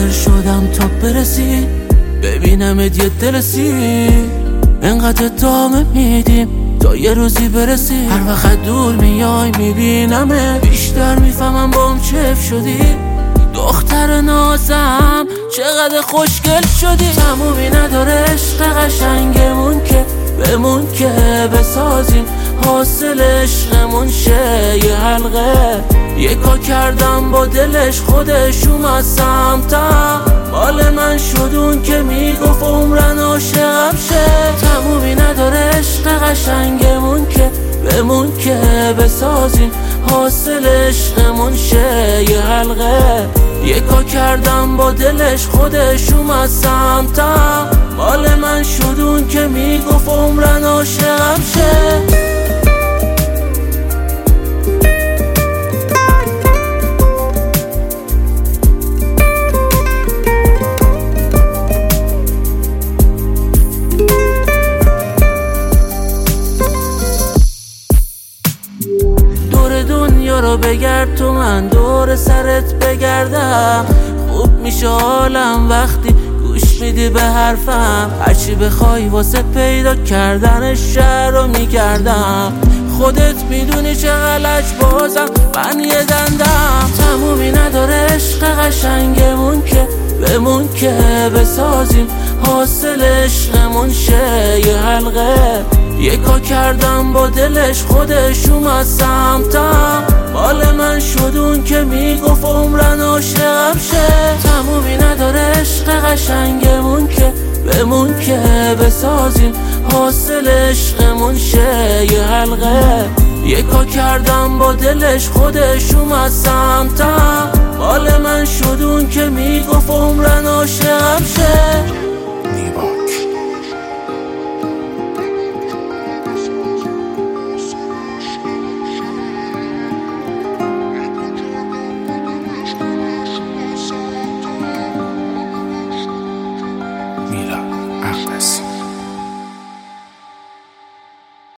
منتظر شدم تا برسی ببینم یه دلسی، انقدر ادامه میدیم تا یه روزی برسی. هر وقت دور میای میبینمه بیشتر میفهمم بام چف شدی. دختر نازم چقدر خوشگل شدی. تمومی نداره عشق قشنگمون که بمون که بسازیم حاصل عشقمون شه یه حلقه. یکا کردم با دلش خودش اومد سمتم، مال من شد اون که میگفت عمرن عاشقم شه. تمومی نداره عشق قشنگمون که بمون که بسازیم حاصل عشقمون شه یه حلقه. یکا کردم با دلش خودش اومد سمتم، مال من شد اون که میگفت عمرن عاشقم شه. دور دنیا رو بگرد تو من دور سرت بگردم. خوب میشه حالم وقتی گوش میدی به حرفم. هرچی بخوای واسه پیدا کردن شهر رو میگردم. خودت میدونی چقدر بازم من یه دندم. تمومی نداره عشق قشنگمون که بمون که بسازیم حاصل عشقمون شه یه حلقه. یکا کردم با دلش خودش اومد سمتم، مال من شد اون که میگفت عمرن عاشقم شه. تمومی نداره عشق قشنگمون که بمون که بسازیم حاصل عشقمون شه یه حلقه. یکا کردم با دلش خودش اومد سمتم، مال من شد اون که میگفت عمرن عاشقم شه.